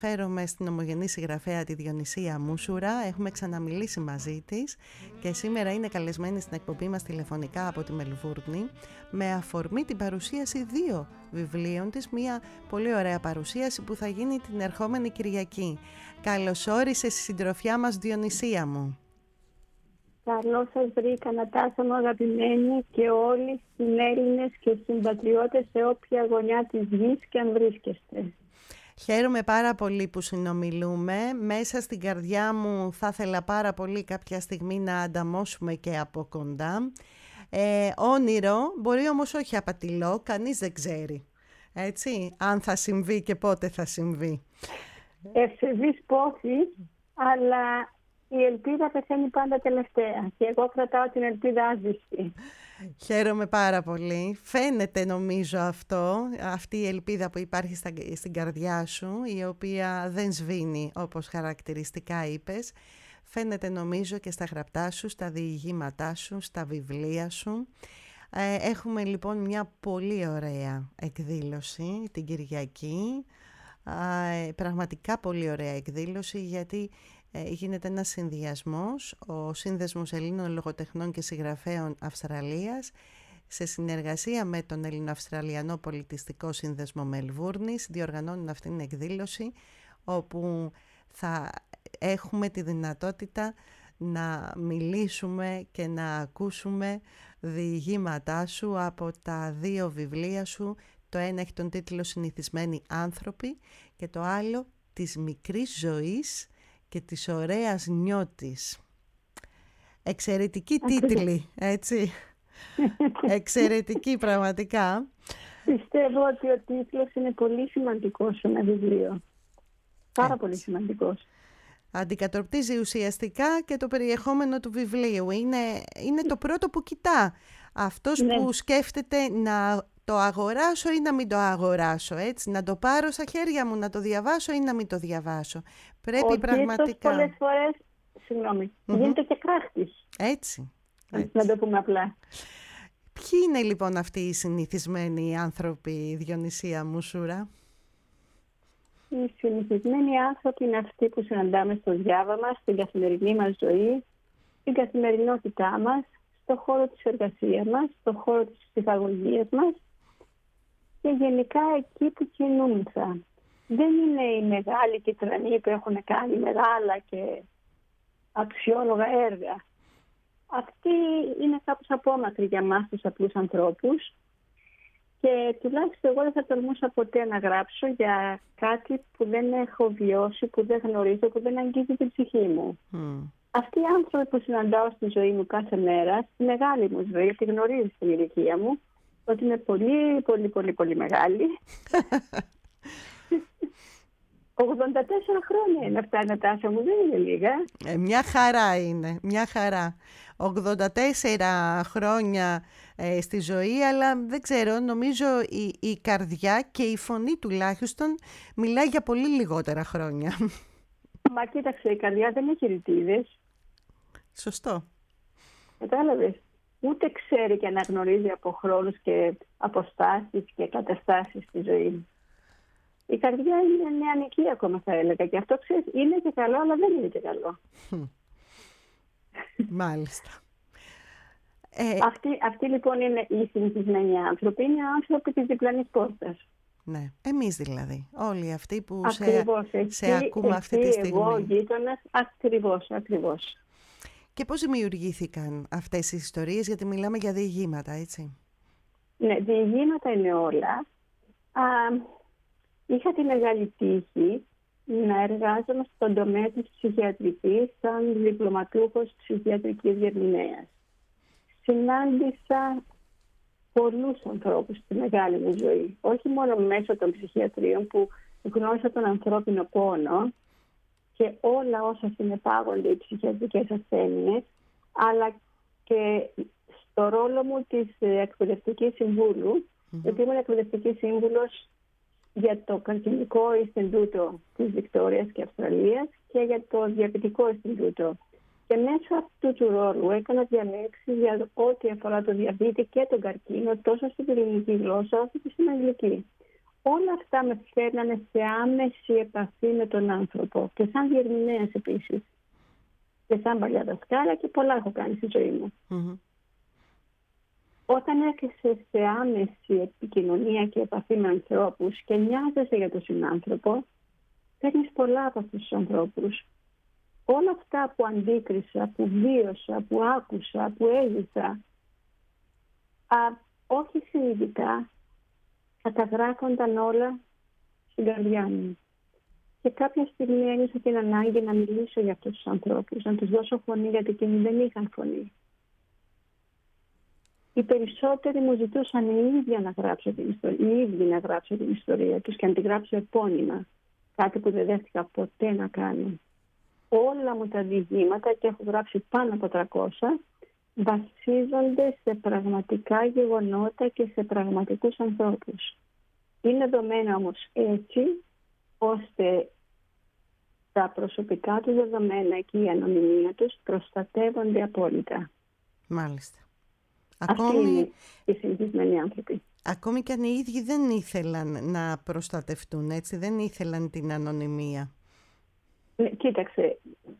Φέρομαι στην ομογενή συγγραφέα τη Διονυσία Μούσουρα. Έχουμε ξαναμιλήσει μαζί της και σήμερα είναι καλεσμένη στην εκπομπή μας τηλεφωνικά από τη Μελβούρνη με αφορμή την παρουσίαση 2 βιβλίων της, μια πολύ ωραία παρουσίαση που θα γίνει την ερχόμενη Κυριακή. Καλώς όρισες στη συντροφιά μας, Διονυσία μου. Καλώς σας βρήκα, Νατάσα μου αγαπημένη, και όλοι οι Έλληνες και συμπατριώτες σε όποια γωνιά της γης και αν βρίσκεστε. Χαίρομαι πάρα πολύ που συνομιλούμε. Μέσα στην καρδιά μου θα ήθελα πάρα πολύ κάποια στιγμή να ανταμώσουμε και από κοντά. Όνειρο, μπορεί όμως όχι απατηλό, κανείς δεν ξέρει. Έτσι, αν θα συμβεί και πότε θα συμβεί. Ευσεβής πόθη, αλλά η ελπίδα πεθαίνει πάντα τελευταία και εγώ κρατάω την ελπίδα άζηστη. Χαίρομαι πάρα πολύ. Φαίνεται νομίζω αυτή η ελπίδα που υπάρχει στην καρδιά σου, η οποία δεν σβήνει όπως χαρακτηριστικά είπες. Φαίνεται νομίζω και στα γραπτά σου, στα διηγήματά σου, στα βιβλία σου. Έχουμε λοιπόν μια πολύ ωραία εκδήλωση την Κυριακή. Πραγματικά πολύ ωραία εκδήλωση, γιατί γίνεται ένας συνδυασμός, ο Σύνδεσμος Ελλήνων Λογοτεχνών και Συγγραφέων Αυστραλίας σε συνεργασία με τον Ελληνοαυστραλιανό Πολιτιστικό Σύνδεσμο Μελβούρνης διοργανώνουν αυτήν την εκδήλωση, όπου θα έχουμε τη δυνατότητα να μιλήσουμε και να ακούσουμε διηγήματά σου από τα 2 βιβλία σου. Το ένα έχει τον τίτλο «Συνηθισμένοι άνθρωποι» και το άλλο «Της μικρής ζωής και της ωραίας νιώτης». Εξαιρετική τίτλη, έτσι. Εξαιρετική πραγματικά. Πιστεύω ότι ο τίτλος είναι πολύ σημαντικός σε ένα βιβλίο. Πάρα πολύ σημαντικός. Αντικατοπτρίζει ουσιαστικά και το περιεχόμενο του βιβλίου. Είναι το πρώτο που κοιτά. Αυτός που σκέφτεται να το αγοράσω ή να μην το αγοράσω, έτσι, να το πάρω στα χέρια μου, να το διαβάσω ή να μην το διαβάσω. Πρέπει πραγματικά. Πολλές φορές, γίνεται και κράχτης. Έτσι. Να το πούμε απλά. Ποιοι είναι λοιπόν αυτοί οι συνηθισμένοι άνθρωποι, Διονυσία Μούσουρα? Οι συνηθισμένοι άνθρωποι είναι αυτοί που συναντάμε στο διάβαμα, στην καθημερινή μας ζωή, στην καθημερινότητά μας, στο χώρο της εργασίας μας, στο χώρο της ψυχαγωγίας μας και γενικά εκεί που κινούμεθα. Δεν είναι οι μεγάλοι και τρανοί που έχουν κάνει μεγάλα και αξιόλογα έργα. Αυτοί είναι κάπως απόμακροι για μας τους απλούς ανθρώπους και τουλάχιστον εγώ δεν θα τολμούσα ποτέ να γράψω για κάτι που δεν έχω βιώσει, που δεν γνωρίζω, που δεν αγγίζει την ψυχή μου. Αυτοί οι άνθρωποι που συναντάω στη ζωή μου κάθε μέρα, στη μεγάλη μου ζωή, γιατί γνωρίζω στην ηλικία μου, ότι είναι πολύ, πολύ, πολύ, πολύ μεγάλη. 84 χρόνια είναι αυτά, Νατάσα μου, δεν είναι λίγα. Μια χαρά είναι, μια χαρά. 84 χρόνια στη ζωή, αλλά δεν ξέρω, νομίζω η καρδιά και η φωνή τουλάχιστον μιλάει για πολύ λιγότερα χρόνια. Μα κοίταξε, η καρδιά δεν έχει ρητίδες. Σωστό. Κατάλαβες. Ούτε ξέρει και αναγνωρίζει από χρόνους και αποστάσεις και καταστάσεις στη ζωή. Η καρδιά είναι νεανική ακόμα, θα έλεγα, και αυτό ξέρεις, είναι και καλό, αλλά δεν είναι και καλό. Μάλιστα. Αυτοί λοιπόν είναι οι συνηθισμένοι άνθρωποι, είναι άνθρωποι της διπλανής πόρτας. Ναι, εμείς δηλαδή, όλοι αυτοί που σε ακούμε αυτή τη στιγμή. Εγώ, γείτονας, ακριβώς. Και πώς δημιουργήθηκαν αυτές οι ιστορίες, γιατί μιλάμε για διηγήματα, έτσι? Ναι, διηγήματα είναι όλα. Είχα τη μεγάλη τύχη να εργάζομαι στον τομέα της ψυχιατρικής σαν διπλωματούχος ψυχιατρικής διερμηνέας. Συνάντησα πολλούς ανθρώπους στη μεγάλη μου ζωή, όχι μόνο μέσω των ψυχιατρίων που γνώρισα τον ανθρώπινο πόνο και όλα όσα συνεπάγονται οι ψυχιατρικές ασθένειες, αλλά και στο ρόλο μου της εκπαιδευτικής συμβούλου, γιατί ήμουν εκπαιδευτική σύμβουλος για το Καρκινικό Ινστιτούτο της Βικτόριας και Αυστραλίας και για το Διαβητικό Ινστιτούτο. Και μέσω αυτού του ρόλου έκανα διαλέξεις για ό,τι αφορά το διαβήτη και τον καρκίνο, τόσο στην ελληνική γλώσσα όσο και στην αγγλική. Όλα αυτά με φέρνανε σε άμεση επαφή με τον άνθρωπο και σαν διερμηνέας επίσης. Και σαν παλιά δασκάλα και πολλά έχω κάνει στη ζωή μου. Όταν έρχεσαι σε άμεση επικοινωνία και επαφή με ανθρώπους και νοιάζεσαι για τον συνάνθρωπο, παίρνεις πολλά από αυτούς τους ανθρώπους. Όλα αυτά που αντίκρισα, που βίωσα, που άκουσα, που έζησα, όχι συνειδητά, καταγράφονταν όλα στην καρδιά μου. Και κάποια στιγμή ένιωσα την ανάγκη να μιλήσω για αυτούς τους ανθρώπους, να τους δώσω φωνή, γιατί εκείνοι δεν είχαν φωνή. Οι περισσότεροι μου ζητούσαν οι ίδιοι να γράψω την ιστορία τους και να την γράψω επώνυμα. Κάτι που δεν δέχτηκα ποτέ να κάνω. Όλα μου τα διηγήματα, και έχω γράψει πάνω από 300, βασίζονται σε πραγματικά γεγονότα και σε πραγματικούς ανθρώπους. Είναι δομένα όμως έτσι, ώστε τα προσωπικά τους δεδομένα και η ανωνυμία τους προστατεύονται απόλυτα. Μάλιστα. Αυτοί είναι οι συνηθισμένοι άνθρωποι. Ακόμη και αν οι ίδιοι δεν ήθελαν να προστατευτούν, έτσι, δεν ήθελαν την ανωνυμία. Κοίταξε,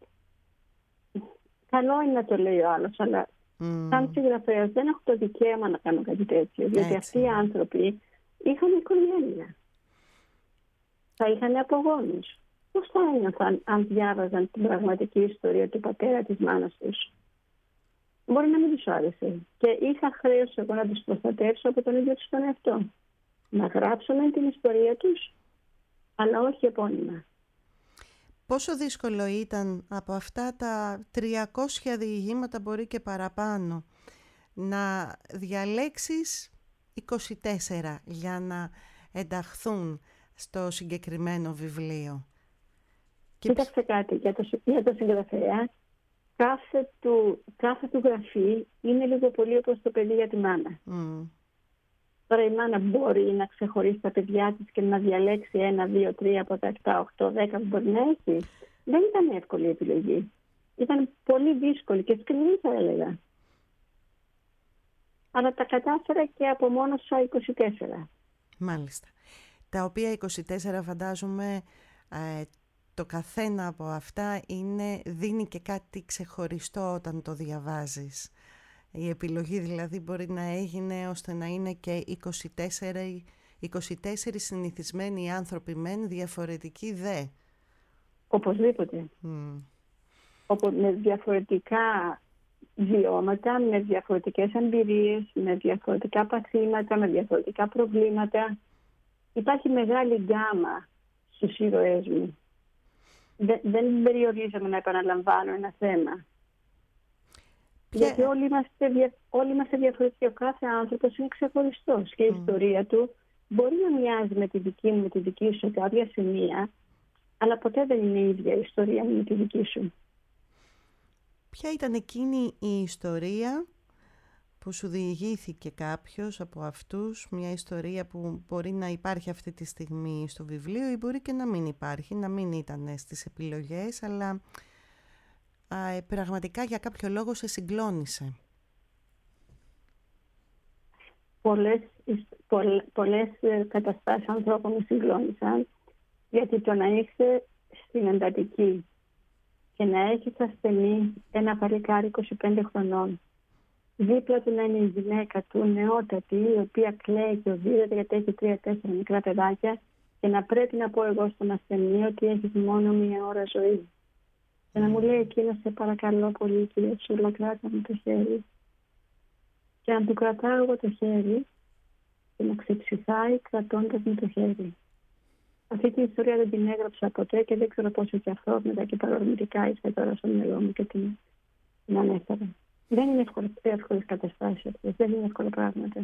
καλό είναι να το λέει ο άλλος, αλλά σαν συγγραφέας δεν έχω το δικαίωμα να κάνω κάτι τέτοιο, διότι αυτοί οι άνθρωποι είχαν οικογένεια. Θα είχαν απογόνους. Πώς θα ένιωθαν αν διάβαζαν την πραγματική ιστορία του πατέρα της μάνας τους? Μπορεί να μην τους άρεσε. Και είχα χρέος εγώ να τους προστατεύσω από τον ίδιο τους τον εαυτό. Να γράψουμε την ιστορία τους, αλλά όχι επώνυμα. Πόσο δύσκολο ήταν από αυτά τα 300 διηγήματα, μπορεί και παραπάνω, να διαλέξεις 24 για να ενταχθούν στο συγκεκριμένο βιβλίο? Κοίταξε κάτι για το συγγραφέα. Κάθε του γραφή είναι λίγο πολύ όπως το παιδί για τη μάνα. Τώρα η μάνα μπορεί να ξεχωρίσει τα παιδιά της και να διαλέξει 1, 2, 3 από τα 7, 8, 10 που μπορεί να έχει. Δεν ήταν εύκολη η επιλογή. Ήταν πολύ δύσκολη και σκληρή, θα έλεγα. Αλλά τα κατάφερα και απομόνωσα 24. Μάλιστα. Τα οποία 24 φαντάζομαι το καθένα από αυτά δίνει και κάτι ξεχωριστό όταν το διαβάζεις. Η επιλογή δηλαδή μπορεί να έγινε ώστε να είναι και 24 συνηθισμένοι άνθρωποι μεν, διαφορετικοί δε. Οπωσδήποτε. Με διαφορετικά βιώματα, με διαφορετικές εμπειρίες, με διαφορετικά παθήματα, με διαφορετικά προβλήματα. Υπάρχει μεγάλη γκάμα στους ήρωές μου. Δεν περιορίζομαι να επαναλαμβάνω ένα θέμα. Γιατί όλοι είμαστε διαφορετικοί. Ο κάθε άνθρωπος είναι ξεχωριστός και η ιστορία του μπορεί να μοιάζει με τη δική μου, με τη δική σου σε κάποια σημεία, αλλά ποτέ δεν είναι η ίδια η ιστορία μου με τη δική σου. Ποια ήταν εκείνη η ιστορία που σου διηγήθηκε κάποιος από αυτούς, μια ιστορία που μπορεί να υπάρχει αυτή τη στιγμή στο βιβλίο ή μπορεί και να μην υπάρχει, να μην ήταν στις επιλογές, αλλά πραγματικά για κάποιο λόγο σε συγκλώνησε? Πολλές καταστάσεις ανθρώπων με συγκλώνησαν, γιατί το να είσαι στην εντατική και να έχεις ασθενή ένα παλικάρι 25 χρονών, δίπλα του να είναι η γυναίκα του νεότατη, η οποία κλαίει και οδύρεται γιατί έχει 3-4 μικρά παιδάκια, και να πρέπει να πω εγώ στον ασθενή ότι έχεις μόνο 1 ώρα ζωή. Και να μου λέει εκείνος, σε παρακαλώ πολύ κυρία Τσούλα, κράτα μου το χέρι. Και να του κρατάω εγώ το χέρι και να ξεψηθάει κρατώντας μου το χέρι. Αυτή την ιστορία δεν την έγραψα ποτέ και δεν ξέρω πόσο και μετά και παρορμητικά ήρθε τώρα στο μυαλό μου και την ανέφερα. Δεν είναι εύκολες καταστάσεις αυτές, δεν είναι εύκολα πράγματα.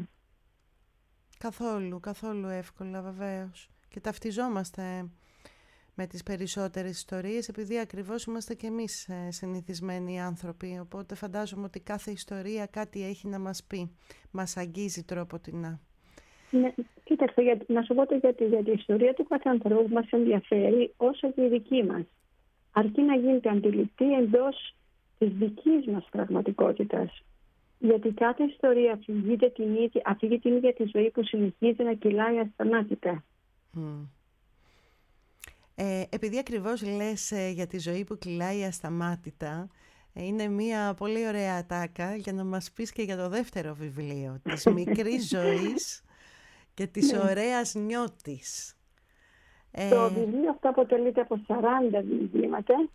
Καθόλου εύκολα βεβαίως. Και ταυτιζόμαστε με τις περισσότερες ιστορίες, επειδή ακριβώς είμαστε και εμείς συνηθισμένοι άνθρωποι, οπότε φαντάζομαι ότι κάθε ιστορία κάτι έχει να μας πει, μας αγγίζει τρόποτινά. Ναι, κοίταξε, να σου πω γιατί η ιστορία του κάθε ανθρώπου μας ενδιαφέρει όσο και η δική μας. Αρκεί να γίνεται αντιληπτή εντός της δικής μας πραγματικότητας. Γιατί κάθε ιστορία αφηγεί την ίδια τη ζωή που συνεχίζει να κυλάει ασταμάτητα. Επειδή ακριβώς λες για τη ζωή που κυλάει ασταμάτητα, είναι μια πολύ ωραία ατάκα για να μας πεις και για το δεύτερο βιβλίο, της μικρής ζωής και της ωραίας νιώτης. Το βιβλίο αυτό αποτελείται από 40 διηγήματα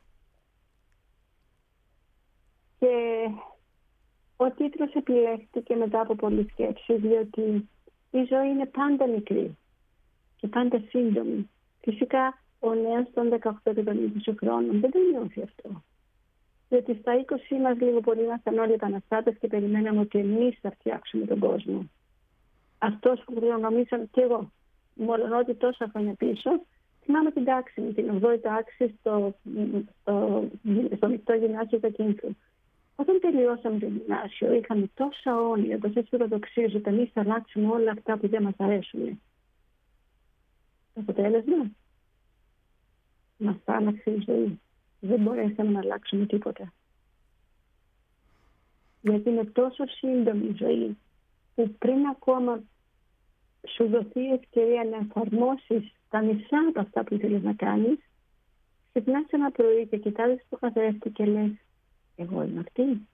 και ο τίτλος επιλέχθηκε μετά από πολλή σκέψη, διότι η ζωή είναι πάντα μικρή και πάντα σύντομη. Φυσικά ο νέος των 18 και των 20 χρόνων δεν το νιώθει αυτό. Διότι στα 20 μας λίγο πολύ ήμασταν όλοι επαναστάτες και περιμέναμε ότι εμείς θα φτιάξουμε τον κόσμο. Αυτός που νομίζαν και εγώ, μόλον ότι τόσα χρόνια πίσω, θυμάμαι την τάξη μου, την 8η τάξη στο μεικτό γυμνάσιο Κακίνθου. Όταν τελειώσαμε το γυμνάσιο, είχαμε τόσα όνειρα, τόσες φιλοδοξίες ότι εμείς θα αλλάξουμε όλα αυτά που δεν μας αρέσουν. Το αποτέλεσμα, μας άλλαξε η ζωή. Δεν μπορέσαμε να αλλάξουμε τίποτα. Γιατί είναι τόσο σύντομη η ζωή που πριν ακόμα σου δοθεί η ευκαιρία να εφαρμόσεις τα μισά από αυτά που ήθελες να κάνεις, ξυπνάς ένα πρωί και κοιτάζεις το καθρέφτη και λες, εγώ είμαι αυτή.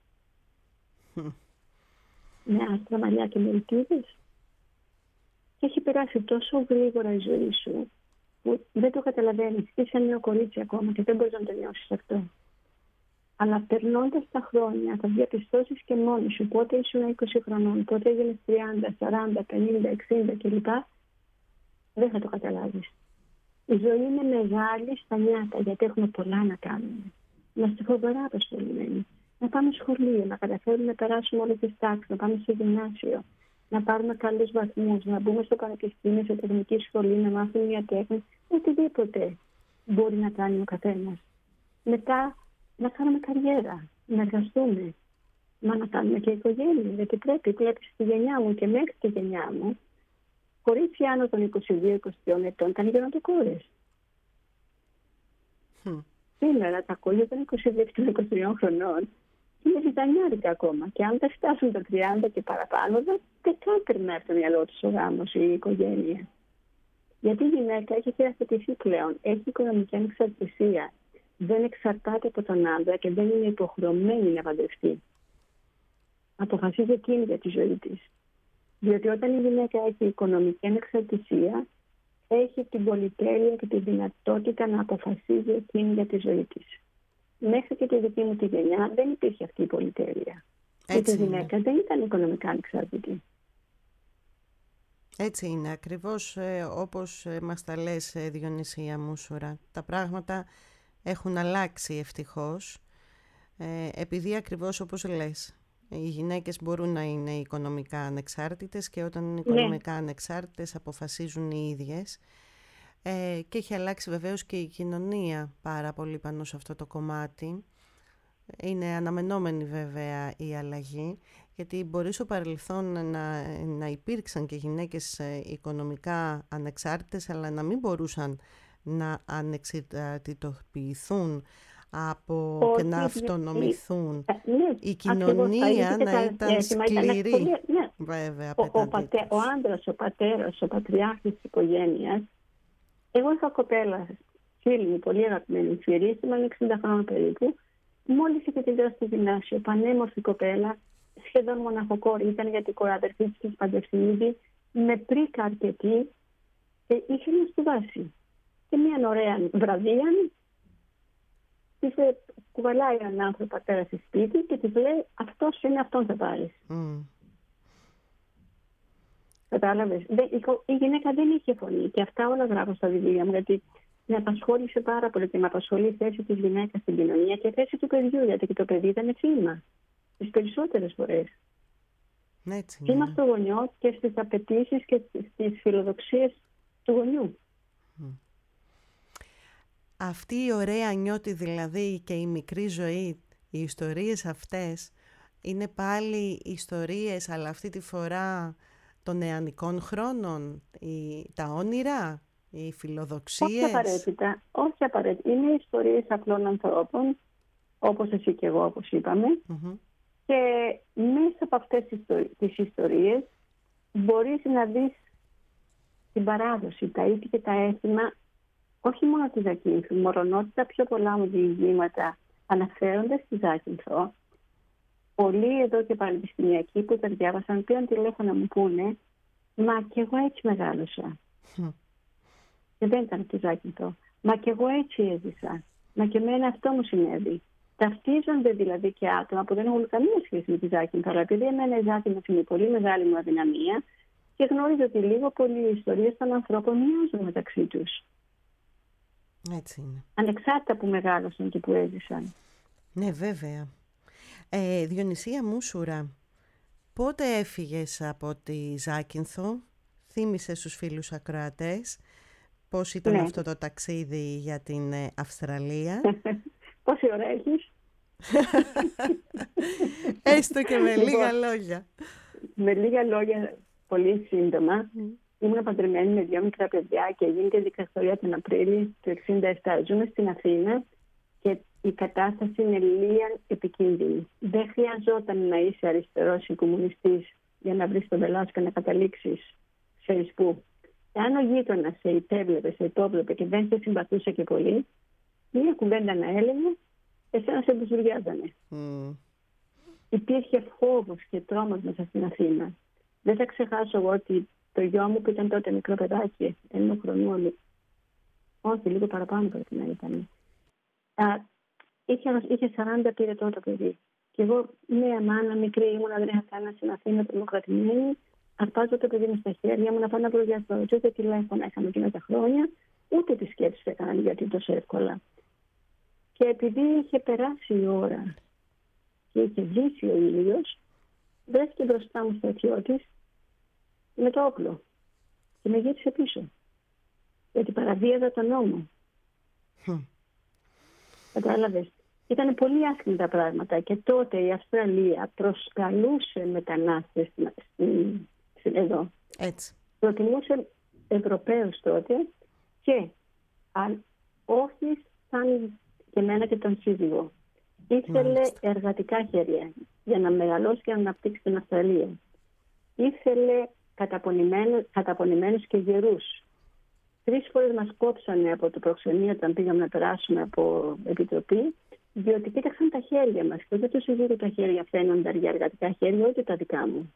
Με άστρα μαλλιά και με ελπίδες. Και έχει περάσει τόσο γρήγορα η ζωή σου που δεν το καταλαβαίνεις. Είσαι νέο κορίτσι ακόμα και δεν μπορείς να το νιώσεις αυτό. Αλλά περνώντας τα χρόνια θα διαπιστώσεις και μόνη σου πότε ήσουν 20 χρονών, πότε έγινες 30, 40, 50, 60 κλπ. Δεν θα το καταλάβεις. Η ζωή είναι μεγάλη στα νιάτα γιατί έχουμε πολλά να κάνουμε. Είμαστε φοβερά απασχολημένοι. Να πάμε σχολείο, να καταφέρουμε να περάσουμε όλες τις τάξεις, να πάμε στο γυμνάσιο, να πάρουμε καλούς βαθμούς, να μπούμε στο πανεπιστήμιο, σε τεχνική σχολή, να μάθουμε μια τέχνη, οτιδήποτε μπορεί να κάνει ο καθένας. Μετά να κάνουμε καριέρα, να εργαστούμε, μα να κάνουμε και οικογένεια, γιατί πρέπει στη γενιά μου και μέχρι τη γενιά μου, κορίτσια άνω των 22-23 ετών ήταν γεροντοκόρες. Σήμερα τα κόλλια των 22-23 χρονών είναι ζητανιάρικα ακόμα. Και αν δεν φτάσουν τα 30 και παραπάνω, δεν καν περνάει από το μυαλό του ο γάμος ή η οικογένεια. Γιατί η γυναίκα έχει θεραπευτεί πλέον, έχει οικονομική ανεξαρτησία. Δεν εξαρτάται από τον άντρα και δεν είναι υποχρεωμένη να παντρευτεί. Αποφασίζει εκείνη για τη ζωή της. Διότι όταν η γυναίκα έχει οικονομική ανεξαρτησία, έχει την πολυτέλεια και τη δυνατότητα να αποφασίζει εκείνη για τη ζωή της. Μέχρι και τη δική μου τη γενιά δεν υπήρχε αυτή η πολυτέλεια. Γιατί η γυναίκα δεν ήταν οικονομικά ανεξάρτητη. Έτσι είναι, ακριβώς όπως μας τα λες, Διονυσία Μούσουρα. Τα πράγματα έχουν αλλάξει ευτυχώς, επειδή ακριβώς όπως λες, οι γυναίκες μπορούν να είναι οικονομικά ανεξάρτητες και όταν είναι οικονομικά ανεξάρτητες αποφασίζουν οι ίδιες. Και έχει αλλάξει βεβαίως και η κοινωνία πάρα πολύ πάνω σε αυτό το κομμάτι. Είναι αναμενόμενη βέβαια η αλλαγή, γιατί μπορεί στο παρελθόν να υπήρξαν και γυναίκες οικονομικά ανεξάρτητες, αλλά να μην μπορούσαν να ανεξαρτητοποιηθούν και να αυτονομηθούν. Η κοινωνία να ήταν σκληρή. Βέβαια, ο άντρας, ο πατέρας, ο πατριάρχης της οικογένειας. Εγώ είχα κοπέλα, φίλη μου, πολύ αγαπημένη, φιερίσιμα, 60 χρόνια περίπου. Μόλις είχε τελειώσει στο γυμνάσιο, πανέμορφη κοπέλα, σχεδόν μοναχοκόρη, ήταν γιατί η κοράδερφή της είχε παντρευτεί ήδη, με πρίκα αρκετή και είχε να σπουδάσει. Και μια ωραία βραδία της κουβαλάει έναν άνθρωπο πατέρα στη σπίτι και της λέει αυτός είναι, αυτόν θα πάρεις. Κατάλαβες. Η γυναίκα δεν είχε φωνή και αυτά όλα γράφω στα βιβλία μου, γιατί με απασχόλησε πάρα πολύ και με απασχολεί η θέση της γυναίκας στην κοινωνία και η θέση του παιδιού, γιατί και το παιδί ήταν θύμα τις περισσότερες φορές. Θύμα στο γονιό και στις απαιτήσεις και στις φιλοδοξίες του γονιού. Αυτή η ωραία νιώτη δηλαδή και η μικρή ζωή, οι ιστορίες αυτές είναι πάλι ιστορίες, αλλά αυτή τη φορά των νεανικών χρόνων, τα όνειρα, οι φιλοδοξίες. Όχι απαραίτητα. Είναι ιστορίες απλών ανθρώπων, όπως εσύ και εγώ, όπως είπαμε. Και μέσα από αυτές τις ιστορίες μπορείς να δεις την παράδοση, τα ήθη και τα έθιμα, όχι μόνο τη Ζακύνθου, μωρονότι τα πιο πολλά μου διηγήματα αναφέρονται στη Ζάκυνθο. Πολλοί εδώ και πανεπιστημιακοί που τα διάβασαν πήραν τηλέφωνα μου πούνε, μα κι εγώ έτσι μεγάλωσα. Και δεν ήταν τη Ζάκυνθο. Μα κι εγώ έτσι έζησα. Μα και εμένα αυτό μου συνέβη. Ταυτίζονται δηλαδή και άτομα που δεν έχουν καμία σχέση με τη Ζάκυνθο. Αλλά επειδή εμένα η Ζάκυνθο είναι πολύ μεγάλη μου αδυναμία και γνωρίζω ότι λίγο πολύ οι ιστορίες των ανθρώπων μοιάζουν μεταξύ τους. Έτσι είναι. Ανεξάρτητα που μεγάλωσαν και που έζησαν. Ναι, βέβαια. Διονυσία Μούσουρα, πότε έφυγες από τη Ζάκυνθο? Θύμισε στους φίλους ακροατές πώς ήταν αυτό το ταξίδι για την Αυστραλία. Πόση ώρα έχεις? Έστω και με λίγα λόγια. Με λίγα λόγια, πολύ σύντομα. Ήμουν παντρεμένη με 2 μικρά παιδιά και έγινε η δικτατορία τον Απρίλιο του 1967. Ζούμε στην Αθήνα και η κατάσταση είναι λίγα επικίνδυνη. Δεν χρειαζόταν να είσαι αριστερός ή κομμουνιστής για να βρεις τον πελάτη και να καταλήξεις ξέρεις πού. Αν ο γείτονας σε υπέβλεπε, σε υπόβλεπε και δεν σε συμπαθούσε και πολύ, μία κουβέντα να έλεγε, εσένα σε μπουζουριάζανε. Υπήρχε φόβος και τρόμος μέσα στην Αθήνα. Δεν θα ξεχάσω εγώ ότι το γιο μου που ήταν τότε μικρό παιδάκι, 1 χρονού, όχι λίγο παραπάνω πρέπει να ήταν, είχε 40 πυρετό το παιδί. Και εγώ νέα μάνα, μικρή ήμουνα, δεν είχα κανένα στην Αθήνα, τρομοκρατημένη. Αρπάζω το παιδί μου στα χέρια μου να πάω να προγιαστώ. Ούτε τηλέφωνα είχαμε εκείνα τα χρόνια, ούτε τη σκέψη έκαναν γιατί τόσο εύκολα. Και επειδή είχε περάσει η ώρα και είχε ζήσει ο ήλιος, βρέθηκε μπροστά μου στρατιώτης με το όπλο και με γύρισε πίσω. Γιατί παραβίαζα τον νόμο. Κατάλαβες. Ήταν πολύ άσχημα τα πράγματα και τότε η Αυστραλία προσκαλούσε μετανάστες εδώ. Έτσι. Προτιμούσε Ευρωπαίους τότε και όχι σαν και εμένα και τον σύζυγο. Ήθελε εργατικά χέρια για να μεγαλώσει και να αναπτύξει την Αυστραλία. Ήθελε καταπονημένους και γερούς. 3 φορές μας κόψανε από το προξενείο όταν πήγαμε να περάσουμε από επιτροπή, διότι κοίταξαν τα χέρια μας και δεν τους είδε τα χέρια φαίνονταν για εργατικά χέρια, ούτε τα δικά μου.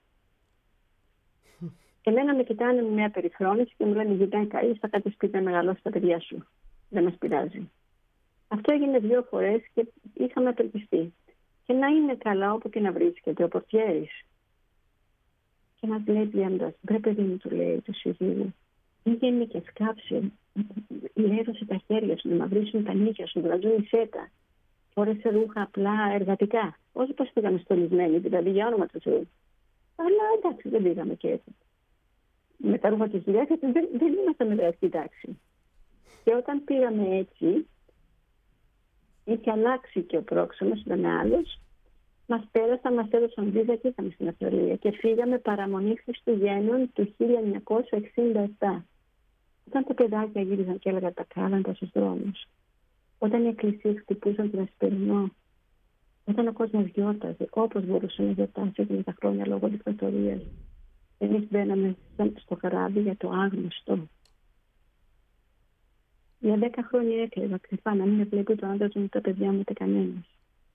Εμένα με κοιτάνε με μια περιφρόνηση και μου λένε γυναίκα, είσαι θα κάτι σπίτι να μεγαλώσει τα παιδιά σου. Δεν μας πειράζει. Αυτό έγινε 2 φορές και είχαμε απελπιστεί. Και να είναι καλά όπου και να βρίσκεται ο πορτιέρης. Και μας λέει πιάνοντας, μπρε παιδί μου, του λέει του συζύγου, πήγαινε και σκάψε, λέβωσε τα χέρια σου, να μαυρίσουν τα νύχια σου, να ζουν η σέτα. Φόρεσε ρούχα απλά εργατικά. Όχι πως πήγαμε στολισμένοι, δηλαδή για όνομα του Θεού. Αλλά εντάξει, δεν πήγαμε και έτσι. Με τα ρούχα της δουλειάς, δεν ήμασταν με εργατική τάξη. Και όταν πήγαμε έτσι, είχε αλλάξει και ο πρόξενος, ήταν άλλος. Μας πέρασαν, μας έδωσαν βίζα και ήρθαμε στην Αυστραλία. Και φύγαμε παραμονή Χριστουγέννων του 1967. Όταν τα παιδάκια γύριζαν και έλεγαν τα κάλαντα στους δρόμους. Όταν οι εκκλησίες χτυπούσαν την Ασπερινό. Όταν ο κόσμος γιόρταζε, όπως μπορούσε να γιορτάσει με τα χρόνια λόγω δικτατορίας. Εμείς μπαίναμε στο καράβι για το άγνωστο. Για 10 χρόνια έκλαιγα κρυφά να μην βλέπει το άντρα μου, τα παιδιά μου, ούτε κανένας.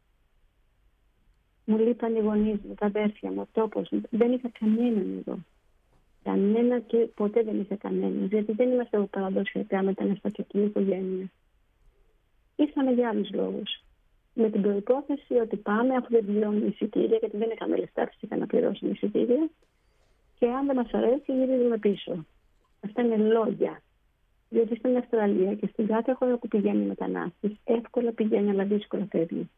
Μου λείπαν οι γονείς μου, τα αδέρφια μου, ο τόπος μου. Δεν είχα κανέναν εδώ. Κανένα και ποτέ δεν είχα κανέναν. Γιατί δεν είμαστε παραδοσιακά μεταναστευτική οικογένεια. Ήρθαμε για άλλους λόγους. Με την προϋπόθεση ότι πάμε αφού δεν πληρώνουμε εισιτήρια, γιατί δεν είχαμε λεφτά φυσικά να πληρώσουμε εισιτήρια. Και αν δεν μας αρέσει, γυρίζουμε πίσω. Αυτά είναι λόγια. Διότι στην Αυστραλία και στην κάθε χώρα που πηγαίνει μετανάστης, εύκολα πηγαίνει, αλλά δύσκολα φεύγει.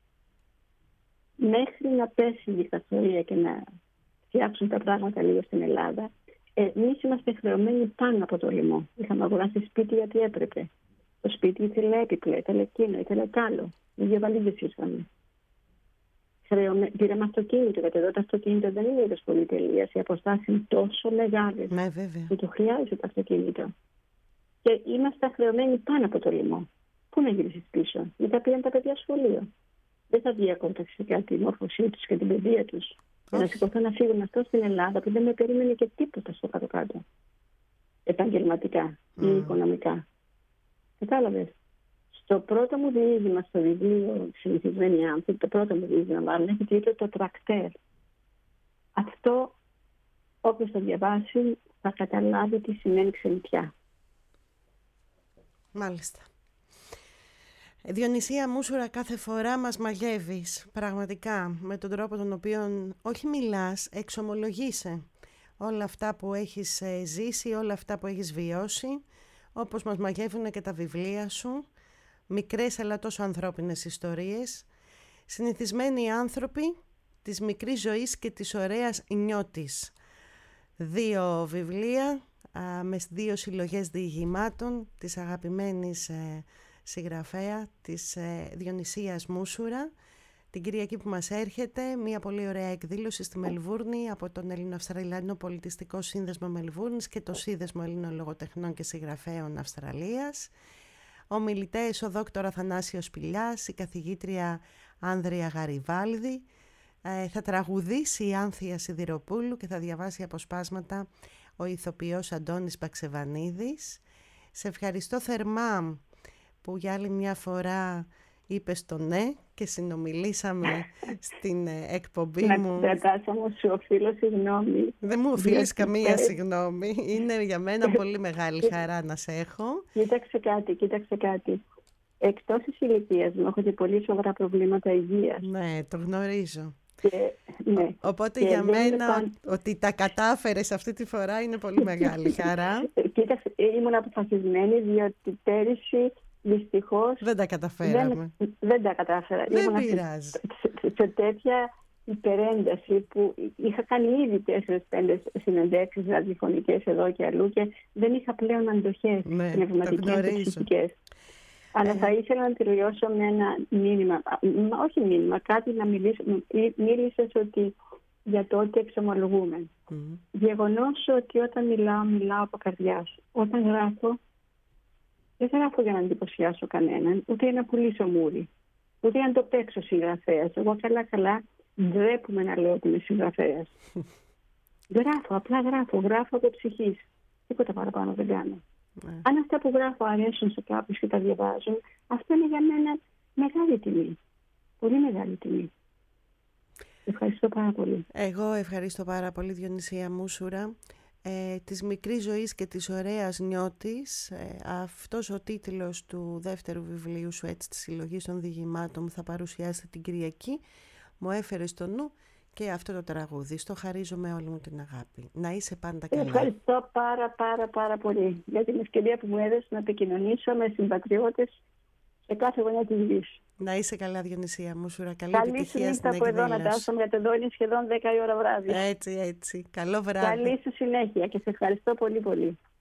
Μέχρι να πέσει η δικτατορία και να φτιάξουν τα πράγματα λίγο στην Ελλάδα, εμείς είμαστε χρεωμένοι πάνω από το λαιμό. Είχαμε αγοράσει σπίτι γιατί έπρεπε. Το σπίτι ήθελε έπιπλα, ήθελε εκείνο, ήθελε τ' άλλο. Οι 2 βαλίτσες ήρθαμε. Πήραμε αυτοκίνητο, γιατί εδώ το αυτοκίνητο δεν είναι είδος πολυτελείας. Οι αποστάσεις είναι τόσο μεγάλες. Ναι, βέβαια. Και το χρειάζεται το αυτοκίνητο. Και είμαστε χρεωμένοι πάνω από το λαιμό. Πού να γυρίσεις πίσω? Μετά πήγαν τα παιδιά σχολείο. Δεν θα διακόπτω φυσικά τη μόρφωσή τους και την παιδεία τους. Για να σηκωθώ να φύγουν αυτό στην Ελλάδα που δεν με περίμενε και τίποτα στο κάτω-κάτω. επαγγελματικά ή οικονομικά. Κατάλαβες. Στο πρώτο μου διήγημα, στο βιβλίο «Συνηθισμένοι άνθρωποι», το πρώτο μου διήγημα μάλλον έχει τίτλο «Το τρακτέρ». Αυτό, όποιος το διαβάσει, θα καταλάβει τι σημαίνει ξενιτιά. Μάλιστα. Διονυσία Μούσουρα, κάθε φορά μας μαγεύεις πραγματικά με τον τρόπο τον οποίο όχι μιλάς, εξομολογείσαι όλα αυτά που έχεις ζήσει, όλα αυτά που έχεις βιώσει, όπως μας μαγεύουν και τα βιβλία σου, μικρές αλλά τόσο ανθρώπινες ιστορίες, συνηθισμένοι άνθρωποι της μικρής ζωής και της ωραίας νιώτης. 2 βιβλία με 2 συλλογές διηγημάτων της αγαπημένης συγγραφέα της Διονυσίας Μούσουρα. Την Κυριακή που μας έρχεται, μια πολύ ωραία εκδήλωση στη Μελβούρνη από τον Ελληνο-Αυστραλιανό Πολιτιστικό Σύνδεσμο Μελβούρνης και το Σύνδεσμο Ελλήνων Λογοτεχνών και Συγγραφέων Αυστραλίας. Ομιλητές ο δόκτωρα Αθανάσιος Πηλιάς, η καθηγήτρια Άνδρεια Γαριβάλδη. Θα τραγουδήσει η Άνθια Σιδηροπούλου και θα διαβάσει αποσπάσματα ο ηθοποιός Αντώνης Μπαξεβανίδης. Σε ευχαριστώ θερμά που για άλλη μια φορά είπες το ναι και συνομιλήσαμε στην εκπομπή μου. Νατάσα μου, σου οφείλω συγγνώμη. Δεν μου οφείλεις καμία συγγνώμη. Είναι για μένα πολύ μεγάλη χαρά να σε έχω. Κοίταξε κάτι. Εκτός της ηλικίας μου, έχω και πολύ σοβαρά προβλήματα υγείας. Ναι, το γνωρίζω. Ναι. Οπότε για μένα ότι τα κατάφερες αυτή τη φορά είναι πολύ μεγάλη χαρά. Κοίταξε, ήμουν αποφασισμένη διότι πέρυσι δυστυχώς δεν τα καταφέραμε. Δεν τα κατάφερα. Δεν πειράζει. Σε τέτοια υπερένταση που είχα κάνει ήδη 4-5 συνεντεύξεις ραδιοφωνικές εδώ και αλλού και δεν είχα πλέον αντοχές πνευματικές και ψυχικές. Αλλά θα ήθελα να τελειώσω με ένα μήνυμα, όχι μήνυμα, κάτι να μιλήσω. Μίλησες ότι για το ότι εξομολογούμε. Γεγονός ότι όταν μιλάω από καρδιάς. Όταν γράφω, δεν γράφω για να εντυπωσιάσω κανέναν, ούτε για να πουλήσω μούρι, ούτε για να το παίξω συγγραφέας. Εγώ καλά ντρέπομαι να λέω ότι είμαι συγγραφέας. Απλά γράφω από ψυχής. Τίποτα παραπάνω δεν κάνω. Αν αυτά που γράφω αρέσουν σε κάποιους και τα διαβάζουν, αυτό είναι για μένα μεγάλη τιμή. Πολύ μεγάλη τιμή. Ευχαριστώ πάρα πολύ. Εγώ ευχαριστώ πάρα πολύ, Διονυσία Μούσουρα. Της μικρής ζωής και της ωραίας νιώτης, αυτός ο τίτλος του δεύτερου βιβλίου σου, έτσι, της συλλογής των διηγημάτων, θα παρουσιάσετε την Κυριακή. Μου έφερε στο νου και αυτό το τραγούδι. Στο χαρίζω με όλη μου την αγάπη. Να είσαι πάντα καλά. Ευχαριστώ πάρα πολύ για την ευκαιρία που μου έδωσε να επικοινωνήσω με συμπατριώτες σε κάθε γωνιά της γης. Να είσαι καλά, Διονυσία Μούσουρα. Καλή επιτυχία στην εκδήλωση. Καλή συνέχεια από εδώ, Νατάσα, γιατί εδώ είναι σχεδόν 10 η ώρα βράδυ. Έτσι. Καλό βράδυ. Καλή σου συνέχεια και σε ευχαριστώ πολύ.